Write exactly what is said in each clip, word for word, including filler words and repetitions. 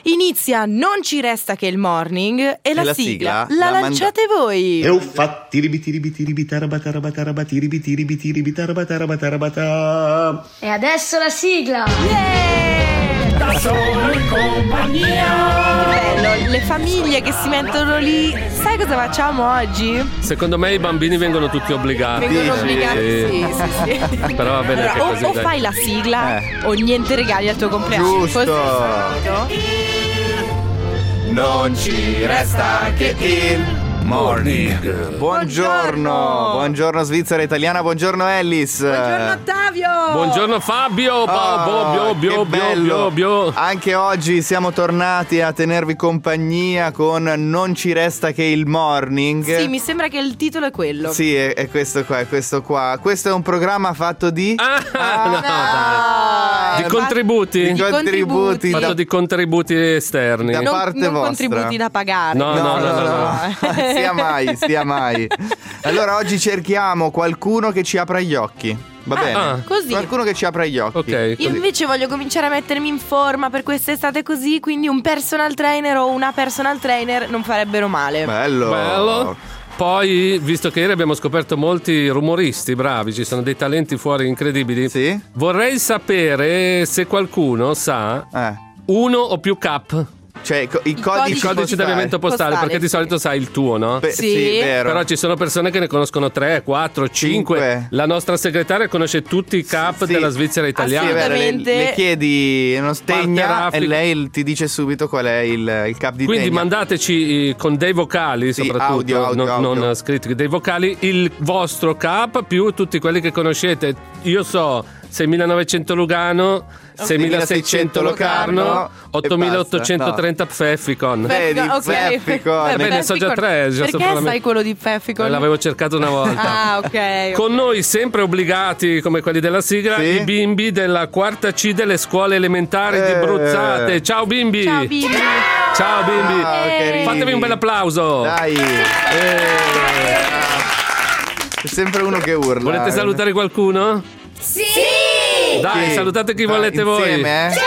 Inizia Non ci resta che il morning e la, la sigla, sigla la, la lanciate manda- voi. E ho fatti ribiti ribiti ribitarabatara ribiti ribiti ribitarabatara. E adesso la sigla. Yeah! Da solo in compagnia. Che bello, le famiglie che si mettono lì. Sai cosa facciamo oggi? Secondo me i bambini vengono tutti obbligati. Vengono Sì. obbligati, sì, sì, sì. Però va bene Allora, che o, così, o dai. fai la sigla Eh. o niente regali al tuo compleanno. Giusto. Così è solito. Non ci resta che il morning. Buongiorno, buongiorno Svizzera italiana, buongiorno Ellis. Buongiorno Ottavio. Buongiorno Fabio. Oh, Bio, bio, che bio, bello. bio, bio. Anche oggi siamo tornati a tenervi compagnia con Non ci resta che il morning. Sì, mi sembra che il titolo è quello. Sì, è, è questo qua, è questo qua. Questo è un programma fatto di Ah, no, dai. Di Ah, contributi. di Di contributi contributi. da, Fatto di contributi esterni. Da non, parte non vostra. contributi da pagare. No, no, no, no, no. Sia mai, sia mai. Allora oggi cerchiamo qualcuno che ci apra gli occhi. Va bene? ah, così. Qualcuno che ci apra gli occhi. Ok. Io Così. invece voglio cominciare a mettermi in forma per quest'estate così, quindi un personal trainer o una personal trainer non farebbero male. Bello. Bello. Poi, visto che ieri abbiamo scoperto molti rumoristi bravi, ci sono dei talenti fuori incredibili. Sì? Vorrei sapere se qualcuno sa Eh. uno o più cap. Cioè, co- i I codici, codici Il codice postali. d'avviamento postale, Postale, perché di sì. solito sai il tuo, no? Beh, Sì. sì, vero. Però ci sono persone che ne conoscono tre, quattro, cinque. Cinque. La nostra segretaria conosce tutti i cap Sì. della Svizzera Sì, italiana. è vero, le, Assolutamente. le chiedi uno stegna Parte e raffica. lei ti dice subito qual è il, il cap di Quindi tegna. mandateci eh, con dei vocali, Sì, soprattutto, audio, audio, non, audio. non scritti, dei vocali, il vostro cap più tutti quelli che conoscete. Io so seimilanovecento Lugano, seimilaseicento Locarno, ottomilaottocentotrenta Pfefficon. Vedi, Ok. Pfefficon. Eh, beh, ne so già tre, già Perché sopra la mia- sai quello di Pfefficon? Eh, L'avevo cercato una volta. Ah, ok. Con noi sempre obbligati come quelli della sigla, Sì. i bimbi della quarta C delle scuole elementari di Eh. Bruzzate. Ciao bimbi! Ciao bimbi. Ciao bimbi! Ciao, Eh. carini. Fatevi un bel applauso! Dai. Eh. C'è sempre uno che urla. Volete salutare qualcuno? Sì! Dai, Sì. salutate chi Dai, volete voi. insieme, eh?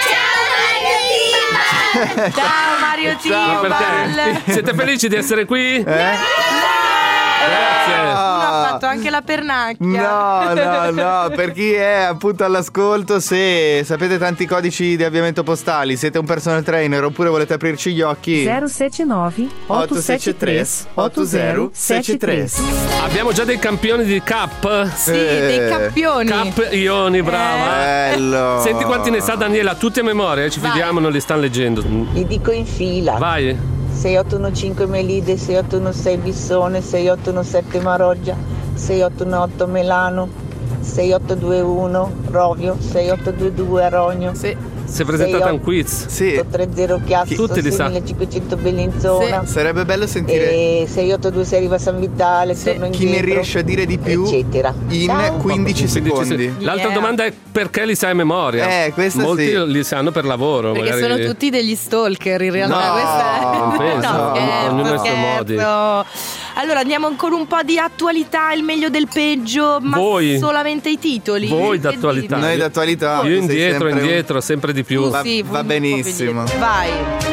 Ciao Mario Ciao, Tibal. Perché? Siete felici di essere qui? Eh? Grazie. Uno ha fatto anche la pernacchia. No, no, no, per chi è appunto all'ascolto, se sapete tanti codici di avviamento postali, siete un personal trainer oppure volete aprirci gli occhi, zero sette nove otto sette tre otto zero sette tre. Abbiamo già dei campioni di cap. Sì, Eh. dei campioni. Cap Ioni, brava. bello. Senti quanti ne sa Daniela, tutti a memoria, eh, ci Vai. fidiamo, non li stanno leggendo. Li dico in fila. Vai. sei otto uno cinque Melide, sei otto uno sei Bissone, sei otto uno sette Maroggia, sei otto uno otto Melano, sei otto due uno Rovio, sei otto due due Arogno, Sì. Si è presentata a un quiz. Sì, otto tre zero Chiasso, Tutti li sa. seiemilacinquecento Bellinzona, sarebbe bello sentire e sei otto due sei Riva San Vitale, Sì. torno chi ne indietro, riesce a dire di più eccetera. in Ciao. quindici secondi. L'altra Yeah. domanda è perché li sai a memoria? Eh, questa Molti sì. li sanno per lavoro. Perché magari. sono tutti degli stalker in realtà. No, Questa è... non penso, no, scherzo, ognuno ha i suoi modi. scherzo. Allora andiamo con un po' di attualità, il meglio del peggio, ma Voi. solamente i titoli. Voi Che d'attualità. dite? Noi d'attualità. Io sei indietro, sempre un- indietro, sempre di più. Tu Va- sì, va un po' benissimo. più indietro. Vai.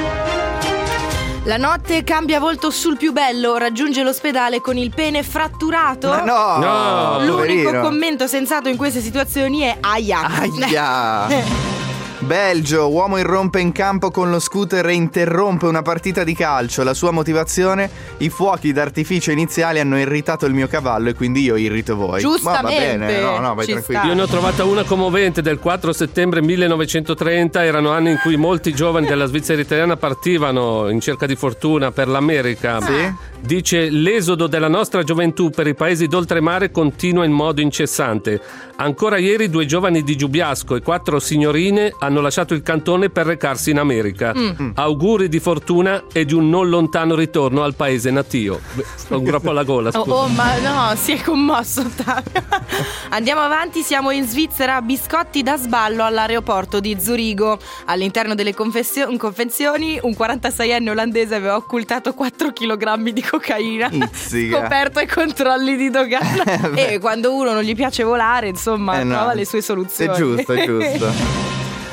La notte cambia volto sul più bello, raggiunge l'ospedale con il pene fratturato. Ma no, No. L'unico poverino. commento sensato in queste situazioni è aia. Aia. Belgio, uomo irrompe in campo con lo scooter e interrompe una partita di calcio. La sua motivazione? I fuochi d'artificio iniziali hanno irritato il mio cavallo e quindi io irrito voi. Giustamente. Ma va bene, no, no, vai Ci tranquillo. sta. Io ne ho trovata una commovente del quattro settembre millenovecentotrenta. Erano anni in cui molti giovani della Svizzera italiana partivano in cerca di fortuna per l'America. Sì? Dice: l'esodo della nostra gioventù per i paesi d'oltremare continua in modo incessante. Ancora ieri due giovani di Giubiasco e quattro signorine hanno lasciato il cantone per recarsi in America. Auguri di fortuna e di un non lontano ritorno al paese natio. Beh, ho un groppo alla gola, Oh, scusa. oh, ma no, si è commosso Ottavio. Andiamo avanti, siamo in Svizzera. Biscotti da sballo all'aeroporto di Zurigo. All'interno delle confessio- confezioni un quarantaseienne olandese aveva occultato quattro chilogrammi di cocaina. Izzica. Scoperto ai controlli di dogana. E quando uno non gli piace volare, insomma, Eh no. trova le sue soluzioni. È giusto, è giusto.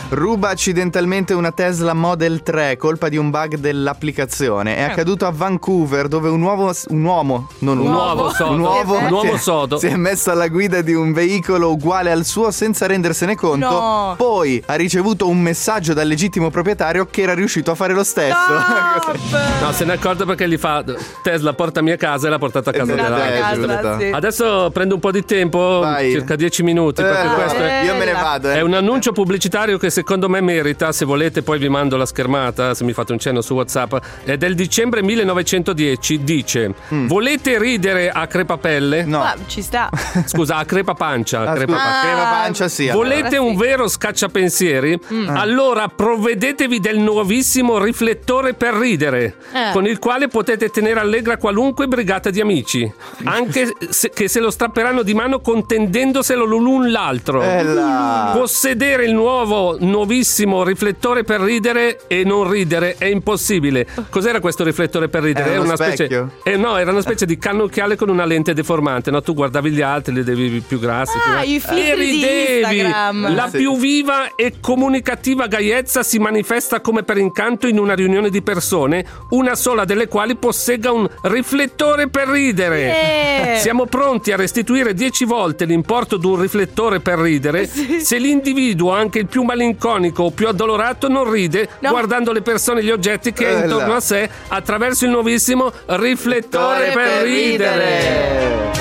ruba accidentalmente una Tesla Model tre, colpa di un bug dell'applicazione. È accaduto a Vancouver, dove un uomo, un uomo, non un, un uomo sodo, un uomo, un uomo si è, sodo si è messo alla guida di un veicolo uguale al suo senza rendersene conto. No. Poi ha ricevuto un messaggio dal legittimo proprietario che era riuscito a fare lo stesso. No, se ne è accorto perché gli fa: Tesla, portami a casa, e l'ha portato a casa Esatto, della eh, casa, giusto. sì. Adesso prendo un po' di tempo, Vai. circa dieci minuti, perché Eh, questo è, io me ne vado. eh. è un annuncio pubblicitario che secondo me merita. Se volete poi vi mando la schermata, se mi fate un cenno su WhatsApp. È del dicembre millenovecentodieci. Dice: volete ridere a crepapelle? No. Ah, ci sta. Scusa, a crepapancia. Ah, crepa- scusa, crema pancia sì. Volete allora un sì. vero scacciapensieri? Allora provvedetevi del nuovissimo riflettore per ridere, Eh. con il quale potete tenere allegra qualunque brigata di amici, anche se, che se lo strapperanno di mano contendendoselo l'un l'altro. Bella. Possedere il nuovo, nuovissimo riflettore per ridere e non ridere è impossibile. Cos'era questo riflettore per ridere? Era È uno una specie. specchio? Eh, no, era una specie di cannocchiale con una lente deformante. No, tu guardavi gli altri, li devi più grassi. più Ah, grassi. i filtri e di ridevi. Instagram. La Sì. più viva e comunicativa gaiezza si manifesta come per incanto in una riunione di persone, una sola delle quali possegga un riflettore per ridere. Eh. Siamo pronti a restituire dieci volte l'importo di un riflettore per ridere se l'individuo, anche il più malinconico o più addolorato, non ride No. guardando le persone e gli oggetti che ha Bella. intorno a sé attraverso il nuovissimo riflettore per, per ridere.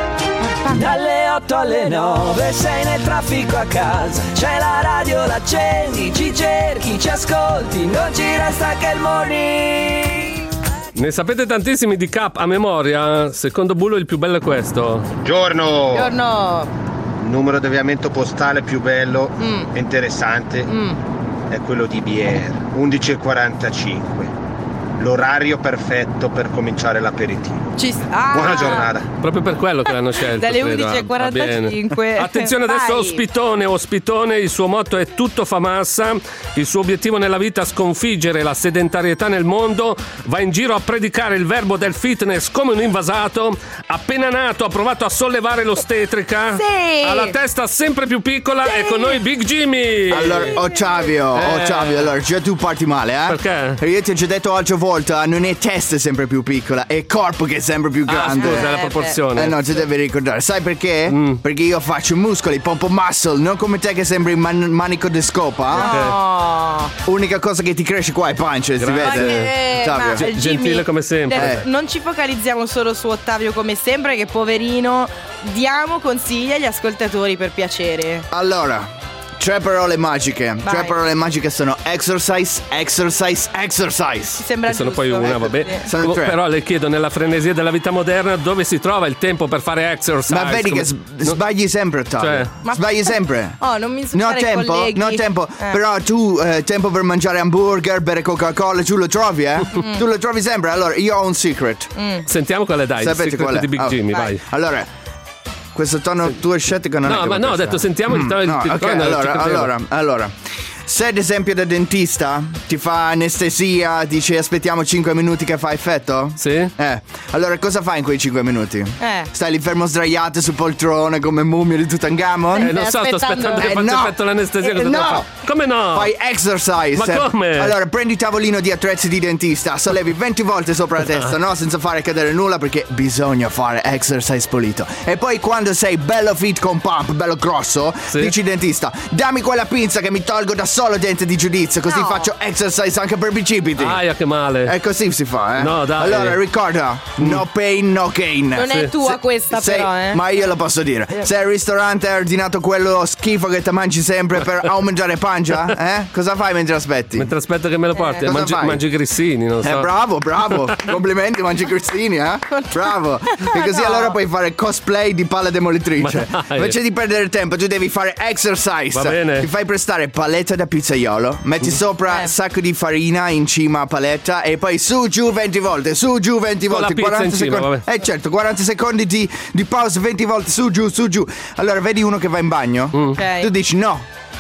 Dalle otto alle nove sei nel traffico a casa, c'è la radio, l'accendi, ci cerchi, ci ascolti, non ci resta che il morning. Ne sapete tantissimi di Cap a memoria? Secondo Bullo il più bello è questo. Giorno, Buongiorno. il numero di avviamento postale più bello Mm. e interessante Mm. è quello di Bier, undici e quarantacinque. L'orario perfetto per cominciare l'aperitivo. Ci sta. Ah. Buona giornata. Proprio per quello che l'hanno scelto. Dalle credo. undici e quarantacinque. Va bene. Attenzione adesso, Vai. ospitone, ospitone, il suo motto è tutto fa massa, il suo obiettivo nella vita è sconfiggere la sedentarietà nel mondo, va in giro a predicare il verbo del fitness come un invasato, appena nato ha provato a sollevare l'ostetrica, Sì. ha la testa sempre più piccola, è con noi Big Jimmy. Allora, Ottavio, Eh. Ottavio, allora già tu parti male, eh? Perché? Io ti ho già detto altre volte, non è testa sempre più piccola, è corpo che è sempre più Ah, grande. scusa, è la Eh, proporzione. Eh no, ti devi ricordare. Sai perché? Mm. Perché io faccio muscoli, pompo muscle, non come te che sembri man- manico di scopa. eh? No. Unica cosa che ti cresce qua è pancia, si Grazie. Ma vede? che- Ottavio. ma, Ge- Jimmy, gentile come sempre. adesso Eh. Non ci focalizziamo solo su Ottavio come sempre, che poverino. Diamo consigli agli ascoltatori per piacere. Allora, tre parole magiche. Vai. Tre parole magiche sono exercise, exercise, exercise. Mi sembra Che sono giusto. poi una, vabbè. Sì. Sono Com- tre. Però le chiedo, nella frenesia della vita moderna, dove si trova il tempo per fare exercise? Ma vedi Come- che s- sbagli sempre, Ottavio. Cioè? Ma- Sbagli sempre. Oh, non mi insultare No i tempo, colleghi. no tempo. Eh. Però tu eh, tempo per mangiare hamburger, bere Coca-Cola, tu lo trovi, eh? Mm. Tu lo trovi sempre. Allora, io ho un secret. Sentiamo quale dai, il Sapete secret qual è? di Big Oh, Jimmy, vai. vai. Allora, questo tono tuo scettico non è No, che ma mi no, ho piace. detto sentiamo il tono No, il ok, tono, ci allora, credevo. allora, allora. Se ad esempio da dentista ti fa anestesia, dice aspettiamo cinque minuti che fa effetto? Sì? Eh, allora cosa fai in quei cinque minuti? Eh. Stai lì fermo sdraiato su poltrone come mummia di Tutankhamon? Eh, non so, sto aspettando- aspettando che Eh, faccia no. effetto l'anestesia. Eh, cosa devo no. fare? Come no? Fai exercise. Ma come? Allora prendi il tavolino di attrezzi di dentista, sollevi venti volte sopra la testa, no? Senza fare cadere nulla perché bisogna fare exercise pulito. E poi quando sei bello fit con pump, bello grosso, Sì. dici dentista, dammi quella pinza che mi tolgo da solo dente di giudizio, così No. faccio exercise anche per bicipiti. Aia, che male. E così si fa, eh? No, dai. Allora ricorda, no pain, no gain. Non è Sì. tua Se- questa sei- però, eh. Ma io lo posso dire. Se al ristorante hai ordinato quello schifo che ti mangi sempre per aumentare pancia, eh? Cosa fai mentre aspetti? Mentre aspetto che me lo porti, Cosa mangi, fai? mangi grissini, non so. Eh, bravo, bravo. Complimenti, mangi cristini, eh? Bravo. E così No. allora puoi fare cosplay di palla demolitrice. Ma dai. Invece di perdere tempo, tu devi fare exercise. Va bene. Ti fai prestare paletta da pizzaiolo, metti sopra Eh. sacco di farina in cima a paletta e poi su giù venti volte, su giù venti Con volte, la pizza quaranta in cima, secondi. vabbè. Eh certo, quaranta secondi di, di pausa, venti volte su giù, su giù. Allora vedi uno che va in bagno? Ok. Tu dici no.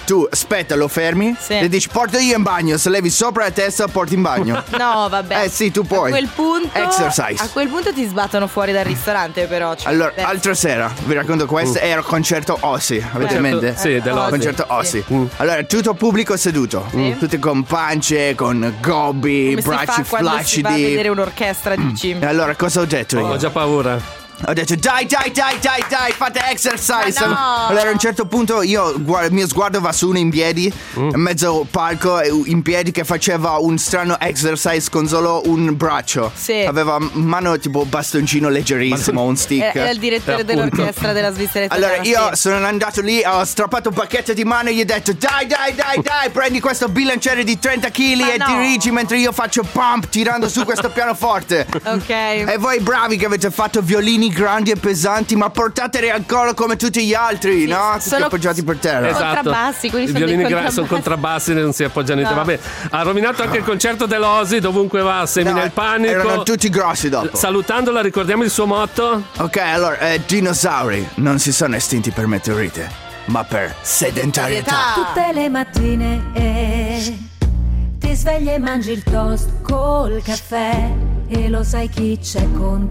tu aspetta, lo fermi Sì. e dici porto io in bagno, se levi sopra la testa porti in bagno. No, vabbè. Eh sì, tu puoi. A quel punto Exercise. A quel punto ti sbattono fuori dal ristorante, però. Cioè, Allora, beh, altra sera, vi racconto questo, era concerto Ossi, avete in mente? Sì, dell'Ozzy. Concerto Ossi. Mm. Allora, tutto pubblico seduto, Sì. tutti con pance, con gobbi, come si bracci fa quando si va a flaccidi. vedere un'orchestra, dici? E allora, cosa ho detto io? Ho già paura. Ho detto dai dai dai dai dai fate exercise. Ma no! Allora a un certo punto io guarda, il mio sguardo va su uno in piedi Mm. in mezzo palco e in piedi che faceva un strano exercise con solo un braccio. Sì. Aveva in mano tipo bastoncino leggerissimo, un stick. Era il direttore Eh, appunto. dell'orchestra della Svizzera Allora italiana, io sì. sono andato lì, ho strappato un pacchetto di mano e gli ho detto dai dai dai dai prendi questo bilanciere di trenta chili Ma e no. dirigi mentre io faccio pump tirando su questo pianoforte. Ok. E voi bravi che avete fatto violini grandi e pesanti, ma portateli al collo come tutti gli altri, Sì, no? Tutti sono- appoggiati per terra. Esatto. Contrabbassi, quelli I sono dei violini gra- contrabbassi. sono contrabbassi, non si appoggiano niente. No. Vabbè, ha rovinato anche il concerto dell'Ozzy, dovunque va, semina No, il panico. erano tutti grossi dopo. Salutandola, ricordiamo il suo motto? Ok, allora, eh, dinosauri non si sono estinti per meteorite, ma per sedentarietà. Tutte le mattine eh, ti svegli e mangi il toast col caffè e lo sai chi c'è con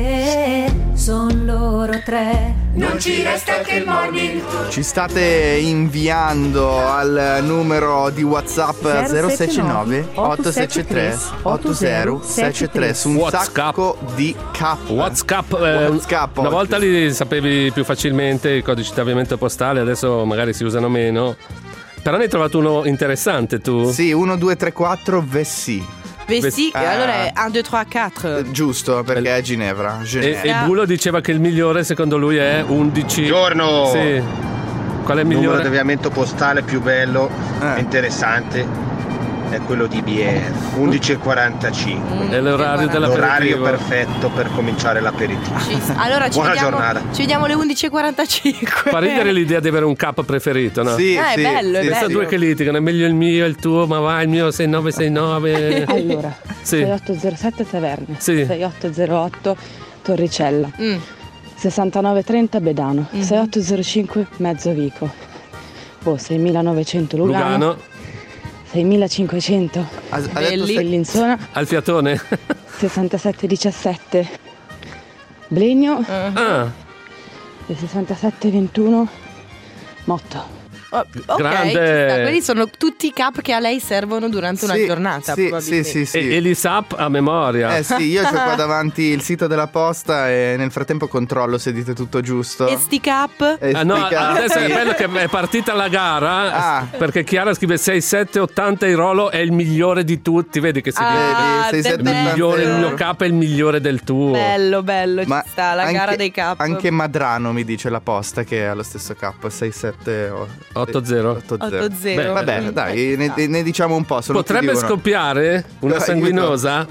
te, son loro tre. Non ci resta che il morning. Ci state inviando al numero di WhatsApp zero sei nove otto sette tre otto zero sette tre su un WhatsApp. sacco di K. WhatsApp, eh, WhatsApp una oggi. volta li sapevi più facilmente i codici di avviamento postale, adesso magari si usano meno. Però ne hai trovato uno interessante tu? Sì, uno due tre quattro V S. Vesti, Eh. allora è uno, due, tre, quattro. Giusto, perché è Ginevra. E, Ginevra. e Bulo diceva che il migliore secondo lui è undici. Buongiorno. Sì. Qual è il Il numero di migliore? avviamento postale più bello Eh. e interessante è quello di B R, undici e quarantacinque. È l'orario L'orario dell'aperitivo. perfetto per cominciare l'aperitivo. Ci sta. Allora ci Buona vediamo, giornata. ci vediamo alle undici e quarantacinque. Fa ridere l'idea di avere un capo preferito, no? Sì, Eh, è sì, bello, è sì, Questa bello. due che litigano, è meglio il mio, il tuo, ma vai il mio sei nove sei nove. Allora, Sì. sei otto zero sette Taverne, Sì. sei otto zero otto Torricella, Mm. sessantanove trenta Bedano, Mhm. sei otto zero cinque Mezzovico, boh, seiemilanovecento Lugano, Lugano, seimilacinquecento Ha, ha detto Belli. se- Bellinzona, al fiatone. sessantasette diciassette Blegno Ah, e sessantasette ventuno Motto. Oh, ok, Grande. ci sta. Quelli sono tutti i cap che a lei servono durante una Sì, giornata. Sì, sì, probabilmente. sì, sì. e, e li sap a memoria. Eh sì, io ho qua davanti il sito della posta e nel frattempo controllo se dite tutto giusto. E sti cap? E Ah, no, spiegate. adesso è bello che è partita la gara. Ah. Perché Chiara scrive sei sette ottanta il Rolo è il migliore di tutti. Vedi che si dice Ah, Vedi, sei, che sette, il bello. migliore, il ottanta. mio capo è il migliore del tuo. Bello, bello, Ma ci sta la anche- gara dei cap. Anche Madrano mi dice la posta che ha lo stesso K, sei sette otto zero. otto zero. Vabbè, Mm, dai, ne, ne diciamo un po'. Sono Potrebbe più di uno. scoppiare una Aiuto. sanguinosa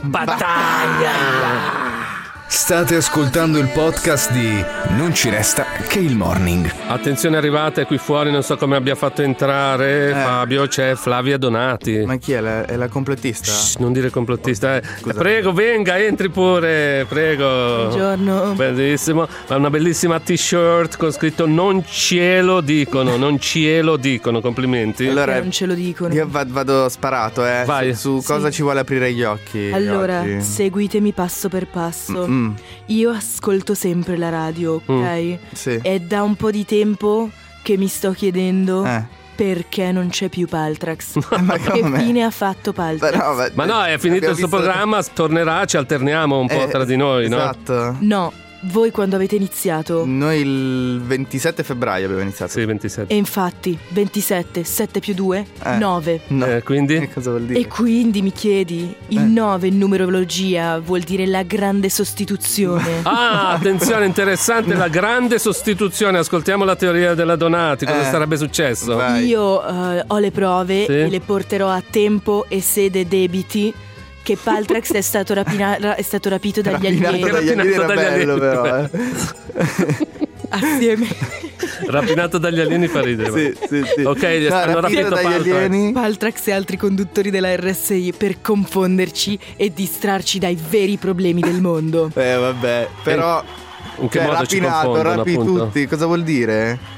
battaglia. State ascoltando il podcast di Non ci resta che il morning. Attenzione, arrivate qui fuori, non so come abbia fatto entrare Eh. Fabio, c'è Flavia Donati. Ma chi è? La, è la complottista? Shh, non dire complottista, eh. Scusa. Prego, venga, entri pure, prego. Buongiorno. Bellissimo, ha una bellissima t-shirt con scritto non cielo dicono, non cielo dicono, complimenti. Allora, non ce lo dicono. io va- vado sparato, eh. Vai. Su, su cosa Sì. ci vuole aprire gli occhi. Allora, oggi. seguitemi passo per passo. Mm, Io ascolto sempre la radio, ok? sì. È da un po' di tempo che mi sto chiedendo Eh. perché non c'è più Paltrax. Ma Che come? fine ha fatto Paltrax? Però, ma, Ma no, è finito il suo abbiamo visto- programma, tornerà, ci alterniamo un po' Eh, tra di noi, no? Esatto. No, voi quando avete iniziato? Noi il ventisette febbraio abbiamo iniziato. Sì, ventisette. E infatti, ventisette, sette più due, Eh. nove. No. Eh, quindi? Che cosa vuol dire? E quindi mi chiedi, il Eh. nove in numerologia vuol dire la grande sostituzione. Ah, attenzione, interessante, la grande sostituzione. Ascoltiamo la teoria della Donati, cosa Eh. sarebbe successo? Vai. Io eh, ho le prove Sì. e le porterò a tempo e sede debiti che Paltrax è stato, rapina- ra- è stato rapito dagli Rapinato alieni dagli alieni era Rapinato dagli bello, alieni. però. eh. assieme. Rapinato dagli alieni fa ridere. Sì, sì, sì. Ok, No, hanno rapito rapito dagli Paltrax. alieni. Paltrax e altri conduttori della R S I per confonderci e distrarci dai veri problemi del mondo. Eh, vabbè, però. In che cioè, modo ci rapinato, confondono, rapi appunto? tutti, cosa vuol dire?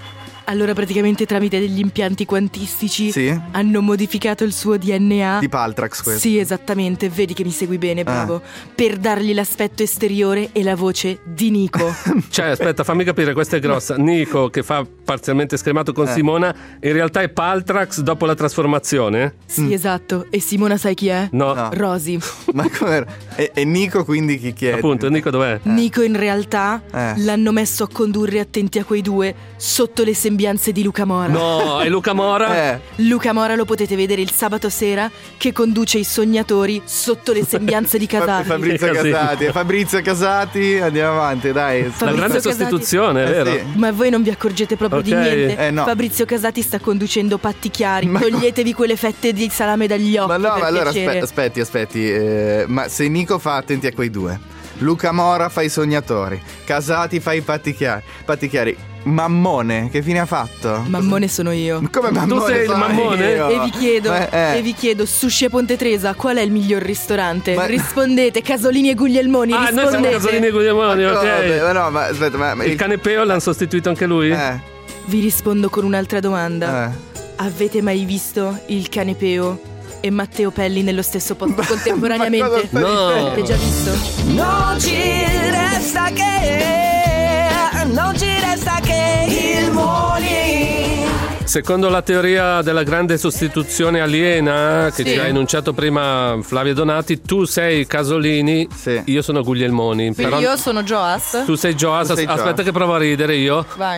Allora praticamente tramite degli impianti quantistici Sì. hanno modificato il suo D N A. Di Paltrax questo. Sì, esattamente, vedi che mi segui bene, bravo. Per dargli l'aspetto esteriore e la voce di Nico. Cioè, aspetta, fammi capire, questa è grossa. Nico, che fa parzialmente scremato con Eh. Simona, in realtà è Paltrax dopo la trasformazione? Sì, esatto. E Simona sai chi è? No. No. Rosy. Ma come? E, e Nico quindi chi chiede? Appunto, Nico dov'è? Nico in realtà Eh. l'hanno messo a condurre, attenti a quei due, sotto le sembianze di Luca Mora. No, e Luca Mora? Eh. Luca Mora lo potete vedere il sabato sera che conduce i sognatori sotto le sembianze di Fa- Casati. Fabrizio Che casino. Casati. Fabrizio Casati, andiamo avanti, dai. La Fabrizio grande Casati. sostituzione, Eh, vero? sì. Ma voi non vi accorgete proprio di Ok. niente. Eh, no. Fabrizio Casati sta conducendo Patti Chiari. Ma- Toglietevi quelle fette di salame dagli occhi. Ma no, per ma allora piacere. aspe- aspetti, aspetti. eh, ma se Nico fa attenti a quei due, Luca Mora fa i sognatori, Casati fa i patti chiari. Patti chiari. Mammone, che fine ha fatto? Mammone sono io. Come Mammone? Tu sei il sono mammone? io? E vi chiedo, Ma- eh. e vi chiedo, Sushi e Ponte Tresa, qual è il miglior ristorante? Ma- Rispondete, Casolini e Guglielmoni, Ah, noi siamo rispondete. Casolini e Guglielmoni, Ma ok. come? Ma no, ma aspetta, ma, ma Il canepeo l'hanno sostituito anche lui? eh, Vi rispondo con un'altra domanda. eh. Avete mai visto il Canepeo e Matteo Pelli nello stesso posto contemporaneamente? ma cosa stai No. dicendo? Avete già visto? Non ci resta che, non ci resta che il morning. Secondo la teoria della grande sostituzione aliena che Sì. ci ha enunciato prima Flavia Donati, tu sei Casolini, Sì. io sono Guglielmoni. Quindi Però io sono Joas. tu sei Joas, Tu sei aspetta Joas. che provo a ridere io. Vai.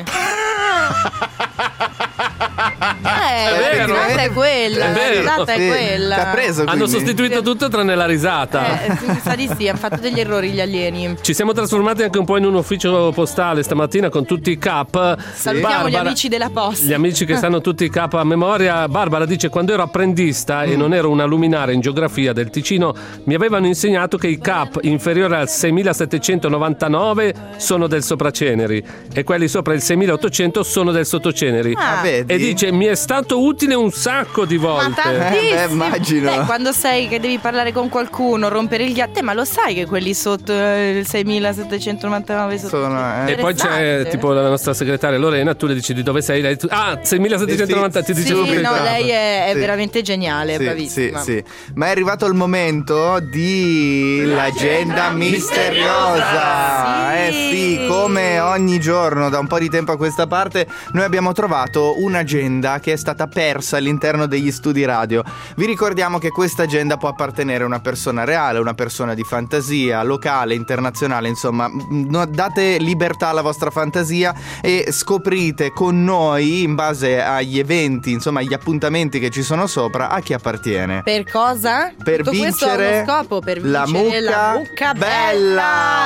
È Eh, vero. la risata è quella. È La vero. risata è Sì. quella. Ti ha preso Hanno quindi? sostituito tutto tranne la risata. Eh, mi sa di sì, hanno fatto degli errori gli alieni. Ci siamo trasformati anche un po' in un ufficio postale stamattina con tutti i cap. Salutiamo gli Barbara- amici della posta. Gli amici che sanno tutti i cap a memoria. Barbara dice: quando ero apprendista Mm. e non ero una luminare in geografia del Ticino, mi avevano insegnato che i cap inferiori al seimilasettecentonovantanove sono del sopraceneri e quelli sopra il seimilaottocento sono del sottoceneri. Ah. Ah, vedi? E dice: mi è stato utile un sacco di Ma volte. tantissimi. Eh, beh, immagino. Beh, quando sai che devi parlare con qualcuno, rompere il ghiaccio, ma lo sai che quelli sotto eh, il seimilasettecentonovantanove sotto Sono, eh. E poi c'è Interessante. tipo la nostra segretaria Lorena, tu le dici di dove sei? Lei, tu- ah, seimilasettecentonovanta, ti Sì, dice subito. no, lei è, è Sì. veramente geniale, Sì, bravissima. sì, sì. Ma è arrivato il momento di l'agenda misteriosa. Sì. Eh sì, come ogni giorno da un po' di tempo a questa parte noi abbiamo trovato un'agenda che è stata persa all'interno degli studi radio. Vi ricordiamo che questa agenda può appartenere a una persona reale, una persona di fantasia, locale, internazionale, insomma, m- no- date libertà alla vostra fantasia e scoprite con noi, in base agli eventi, insomma, agli appuntamenti che ci sono sopra, a chi appartiene. Per cosa? Per Tutto questo ha vincere uno scopo, per la vincere mucca, la mucca bella.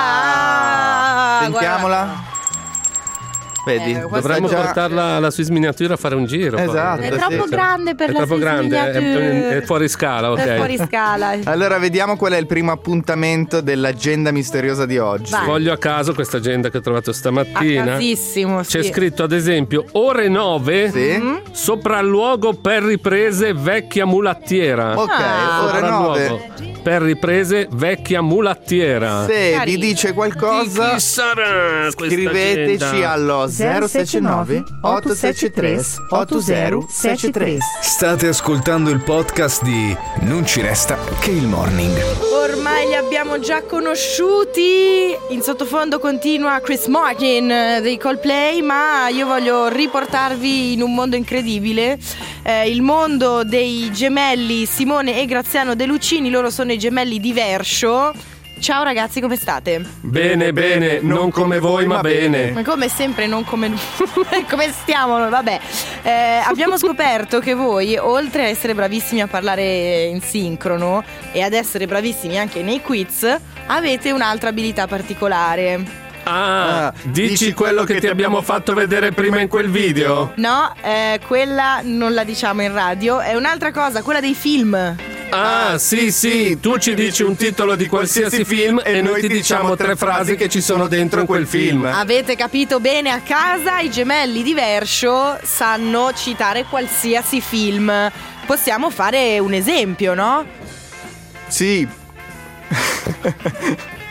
bella. Sentiamola. Vedi, Eh, questo Dovremmo sta già- portarla alla Swiss Miniature a fare un giro. poi. Esatto, È sì. troppo grande per È la troppo Swiss grande, è, Miniature. è- è fuori scala, ok. È fuori scala. Allora vediamo qual è il primo appuntamento dell'agenda misteriosa di oggi. Vai. Voglio a caso questa agenda che ho trovato A stamattina. casissimo, C'è sì. scritto ad esempio ore nove, Sì. sopralluogo per riprese vecchia mulattiera. Ok, Ah. ore nove. Sopralluogo per riprese vecchia mulattiera. Se vi Carino. dice qualcosa, Chi sarà questa scriveteci agenda? allo zero zero sette nove otto sette tre otto zero sette tre. State ascoltando il podcast di Non ci resta che il morning. Ormai li abbiamo già conosciuti. In sottofondo continua Chris Martin eh, dei Coldplay, ma io voglio riportarvi in un mondo incredibile, eh, il mondo dei gemelli Simone e Graziano De Lucini. Loro sono i gemelli di Verscio. Ciao ragazzi, come state? Bene, bene, non come voi, ma bene. Ma come sempre non come come stiamo? Vabbè, eh, abbiamo scoperto che voi, oltre a essere bravissimi a parlare in sincrono e ad essere bravissimi anche nei quiz, avete un'altra abilità particolare. Ah, Ah, dici quello che ti abbiamo fatto vedere prima in quel video? No, eh, quella non la diciamo in radio, è un'altra cosa, quella dei film. Ah, sì, sì, tu ci dici un titolo di qualsiasi film e noi ti diciamo tre frasi che ci sono dentro in quel film. Avete capito bene a casa? I gemelli di Verscio sanno citare qualsiasi film. Possiamo fare un esempio, no? sì.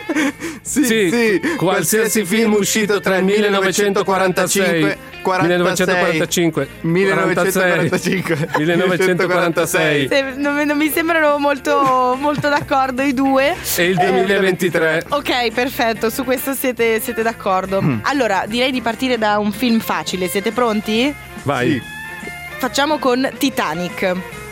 Sì, sì, sì, qualsiasi film uscito tra il millenovecentoquarantasei millenovecentoquarantacinque millenovecentoquarantacinque millenovecentoquarantasei Se- non, mi- non mi sembrano molto, molto d'accordo i due. e il duemilaventitré. Ok, perfetto, su questo siete, siete d'accordo. Mm. Allora, direi di partire da un film facile. Siete pronti? Vai. Sì. Facciamo con Titanic.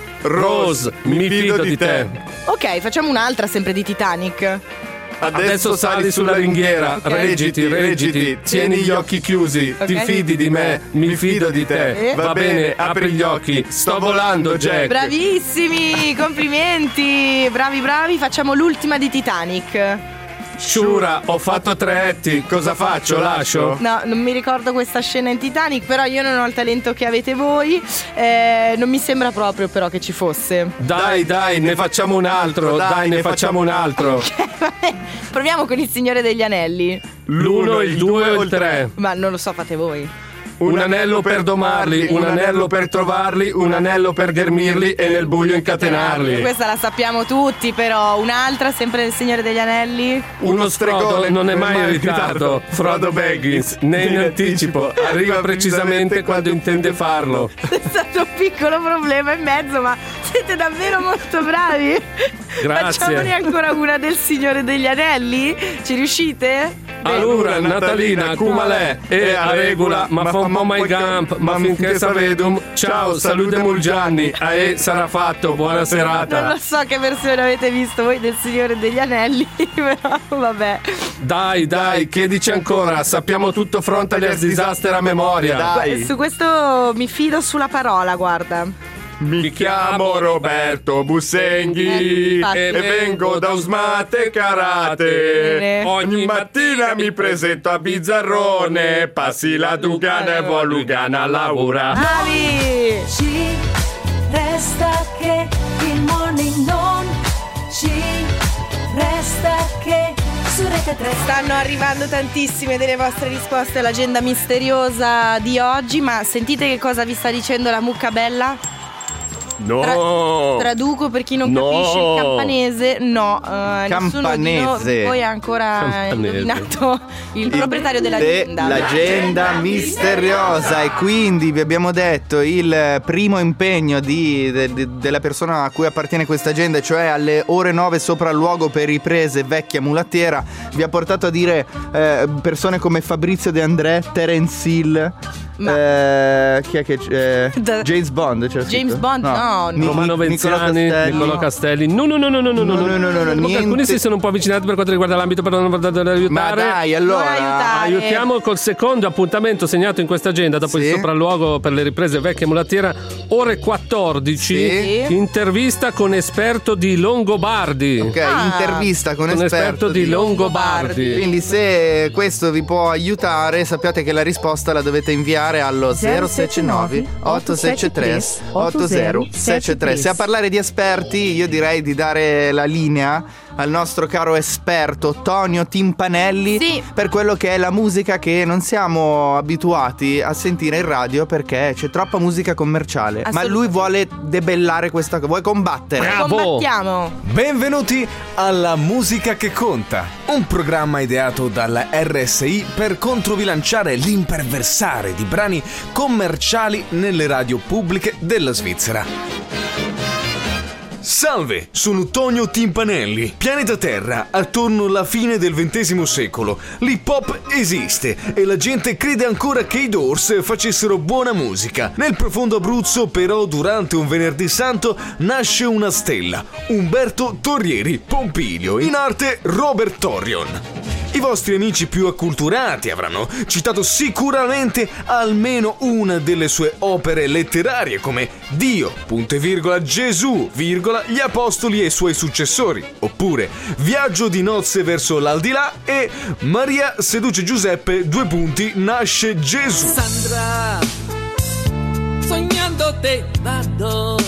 Rose, mi fido di te. Ok, facciamo un'altra sempre di Titanic. Adesso sali sulla ringhiera, reggiti, reggiti, tieni gli occhi chiusi, ti Ok. fidi di me, mi fido di te. Eh? Va bene, apri gli occhi, sto volando, Jack. Bravissimi, complimenti. Bravi, bravi. Facciamo l'ultima di Titanic. Shura, ho fatto tre etti, cosa faccio? Lascio? No, non mi ricordo questa scena in Titanic, però io non ho il talento che avete voi. Eh, non mi sembra proprio però che ci fosse. Dai, dai, ne facciamo un altro, dai, ne facciamo un altro. Vabbè, proviamo con il Signore degli Anelli. L'uno, il due o il tre? Ma non lo so, fate voi. Un anello per domarli, un anello per trovarli, un anello per ghermirli e nel buio incatenarli. Questa la sappiamo tutti, però un'altra, sempre del Signore degli Anelli. Uno stregone non è mai in ritardo. Frodo Baggins, né in anticipo, arriva precisamente quando intende farlo. È stato un piccolo problema in mezzo, ma siete davvero molto bravi. Grazie. Facciamone ancora una del Signore degli Anelli? Ci riuscite? Allora, Natalina, Kumalè e a regola, ma fa un po' my gamp, ma finché savedum. Ciao, salute Mulgianni, ae, sarà fatto, buona Non serata. lo so che versione avete visto voi del Signore degli Anelli, però vabbè. Dai, dai, che dici ancora? Sappiamo tutto fronte agli disaster a memoria. Dai. Su questo mi fido sulla parola, guarda. Mi chiamo Roberto Bussenghi Eh, infatti. e vengo da Usmate Karate. Bene. Ogni mattina mi presento a Bizzarrone, passi la Dugana e va a Lugana a lavora. Bravi! Ci resta che il morning non ci resta che su Rete tre. Stanno arrivando tantissime delle vostre risposte all'agenda misteriosa di oggi, ma sentite che cosa vi sta dicendo la mucca bella? No! Tra- traduco per chi non No. capisce il campanese. No, eh, nessuno di noi- Campanese. voi ha ancora Campanese. indovinato il proprietario dell'agenda. L'agenda misteriosa. E quindi vi abbiamo detto il primo impegno di, de- de- della persona a cui appartiene questa agenda, cioè alle ore nove sopralluogo per riprese vecchia mulattiera, vi ha portato a dire eh, persone come Fabrizio De André, Terence Hill. Eh, chi è che c'è? Da- James Bond c'era James scritto? Bond, no, Ni- Romano Ni- Nicola Venziani, Castelli. Niccolò Castelli. No, no, no, no, no, no, no, No, no, no, no, no, Comunque alcuni niente. si sono un po' avvicinati per quanto riguarda l'ambito per non per aiutare. Ma dai, Non allora aiutare. Aiutiamo col secondo appuntamento segnato in questa agenda dopo Sì. il sopralluogo per le riprese vecchie mulattiera, ore quattordici. Sì. Intervista con esperto di Longobardi. Ok, Ah. intervista con, Con esperto di Longobardi. Quindi se questo vi può aiutare, sappiate che la risposta la dovete inviare allo zero sette nove otto sette tre otto zero sette tre. Se a parlare di esperti, io direi di dare la linea al nostro caro esperto Tonio Timpanelli, Sì. per quello che è la musica che non siamo abituati a sentire in radio perché c'è troppa musica commerciale. Ma lui vuole debellare questa cosa, vuole combattere. Combattiamo. Benvenuti alla Musica che conta, un programma ideato dalla R S I per controbilanciare l'imperversare di brani commerciali nelle radio pubbliche della Svizzera. Salve, sono Tonio Timpanelli. Pianeta Terra, attorno alla fine del ventesimo secolo, l'hip hop esiste e la gente crede ancora che i Doors facessero buona musica. Nel profondo Abruzzo, però, durante un venerdì santo nasce una stella, Umberto Torrieri Pompilio, in arte Robert Torion. I vostri amici più acculturati avranno citato sicuramente almeno una delle sue opere letterarie come Dio, punto e virgola, Gesù, virgola, gli apostoli e i suoi successori, oppure Viaggio di nozze verso l'aldilà e Maria seduce Giuseppe, due punti, nasce Gesù. Sandra, sognando te vado.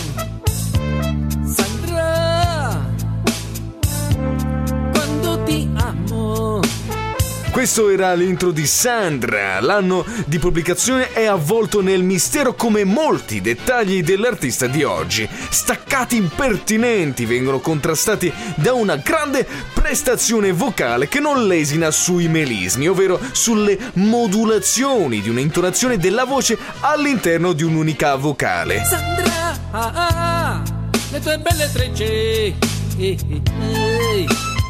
Sandra, quando ti amo. Questo era l'intro di Sandra. L'anno di pubblicazione è avvolto nel mistero come molti dettagli dell'artista di oggi. Staccati impertinenti vengono contrastati da una grande prestazione vocale che non lesina sui melismi, ovvero sulle modulazioni di un'intonazione della voce all'interno di un'unica vocale. Sandra, ah, ah, le tue belle trecce. Eh, eh, eh.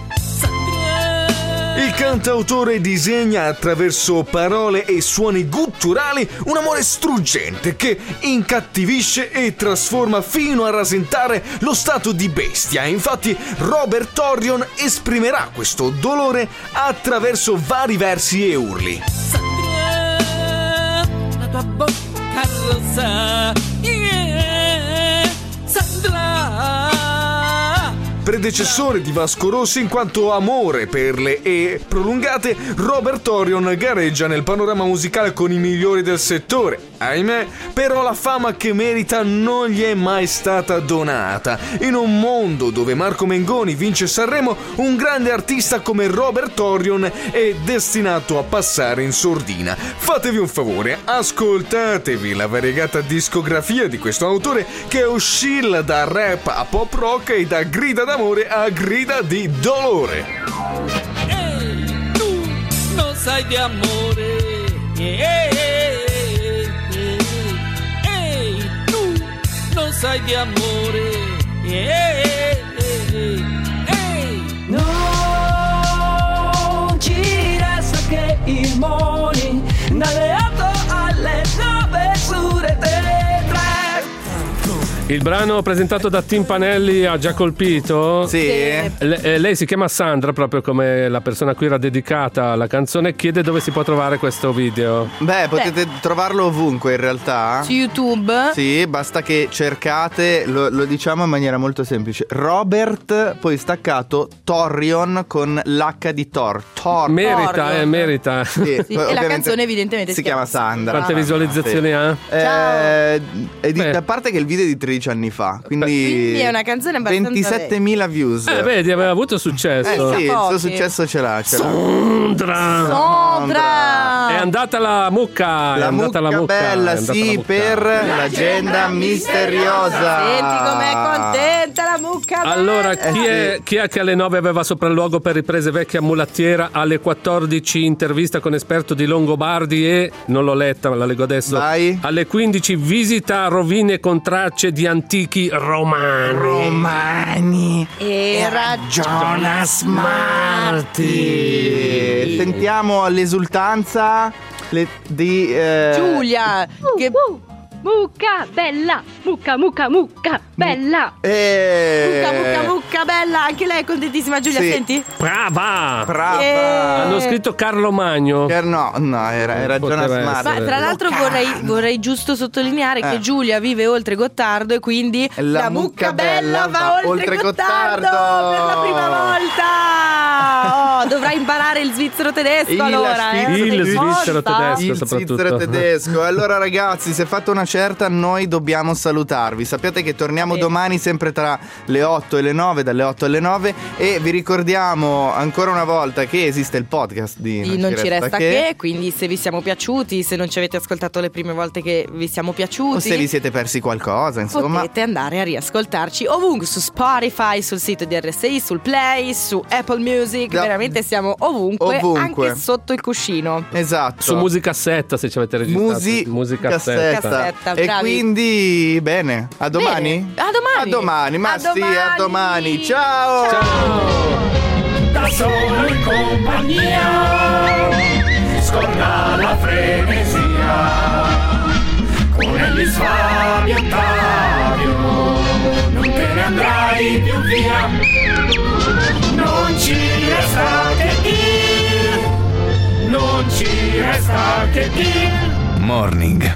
Il cantautore disegna attraverso parole e suoni gutturali un amore struggente che incattivisce e trasforma fino a rasentare lo stato di bestia. Infatti Robert Torion esprimerà questo dolore attraverso vari versi e urli. Sandra, la tua bocca rossa, yeah, Sandra. Predecessore di Vasco Rossi in quanto amore per le E prolungate, Robert Torion gareggia nel panorama musicale con i migliori del settore. Ahimè, però la fama che merita non gli è mai stata donata. In un mondo dove Marco Mengoni vince Sanremo, un grande artista come Robert Torion è destinato a passare in sordina. Fatevi un favore, ascoltatevi la variegata discografia di questo autore che oscilla da rap a pop rock e da grida d'amore a grida di dolore. Ehi, tu non sai di amore. Ehi, ehi, tu non sai di amore. Ehi, non ci resta che il morning dalle otto alle nove su Rete tre. Il brano presentato da Tim Panelli ha già colpito? Sì. Le- eh, lei si chiama Sandra, proprio come la persona a cui era dedicata la canzone. Chiede dove si può trovare questo video. Beh, potete Beh. trovarlo ovunque in realtà. Su YouTube? Sì, basta che cercate, lo, lo diciamo in maniera molto semplice. Robert, poi staccato, Torion con l'H di Thor. Thor. Merita, Torion. eh, merita. Sì, sì, e la canzone evidentemente si chiama Sandra. Quante visualizzazioni sì. ha? Eh, è di, a parte che il video è di tredici anni fa, quindi, quindi è una canzone abbastanza ventisettemila views. Eh, vedi, aveva avuto successo. Eh sì, il suo successo ce l'ha. Ce l'ha. Sondra. Sondra. È andata la mucca. La è andata mucca la mucca bella, è sì, la mucca. per l'agenda misteriosa. Senti com'è contenta la mucca bella. Allora, chi, Eh, è, sì. chi è che alle nove aveva sopralluogo per riprese vecchia mulattiera? Alle quattordici intervista con esperto di Longobardi e, non l'ho letta ma la leggo adesso. Vai. Alle quindici visita rovine con tracce di antichi romani. Romani. Era Jonas Marti. Sentiamo l'esultanza le- di eh, Giulia che Mucca bella, mucca mucca mucca bella. eh, mucca mucca mucca bella, anche lei è contentissima. Giulia, Sì. senti? Brava! brava. Eh. Hanno scritto Carlo Magno. Eh, No, no, era, era Poteva Jonas essere. Marti. Ma tra l'altro vorrei, vorrei giusto sottolineare Eh. che Giulia vive oltre Gottardo e quindi La la, mucca mucca bella va oltre, oltre Gottardo, Gottardo. per la prima volta. Oh, dovrà imparare il svizzero tedesco Il allora. eh, svizzero- sei Il forza. svizzero tedesco. Il soprattutto. svizzero tedesco. Allora ragazzi, se fate una certa, noi dobbiamo salutarvi. Sappiate che torniamo Sì. domani sempre tra le otto e le nove, dalle otto alle nove, e vi ricordiamo ancora una volta che esiste il podcast di, Di non ci resta che. Quindi se vi siamo piaciuti, se non ci avete ascoltato le prime volte che vi siamo piaciuti, o se vi siete persi qualcosa, insomma. potete andare a riascoltarci ovunque, su Spotify, sul sito di R S I, sul Play, su Apple Music. Da- Veramente siamo ovunque, Ovunque. anche sotto il cuscino. Esatto. Su Musicassetta, se ci avete registrato. Musi Musicassetta. Cassetta, E bravi. quindi bene, a domani? Bene, a domani. A domani, ma A sì, a domani. domani. Ciao. Da solo in compagnia, scorda la frenesia, con Elli Sfavi e Ottavio, non te ne andrai più via, non ci resta che dire, non ci resta che dire. Morning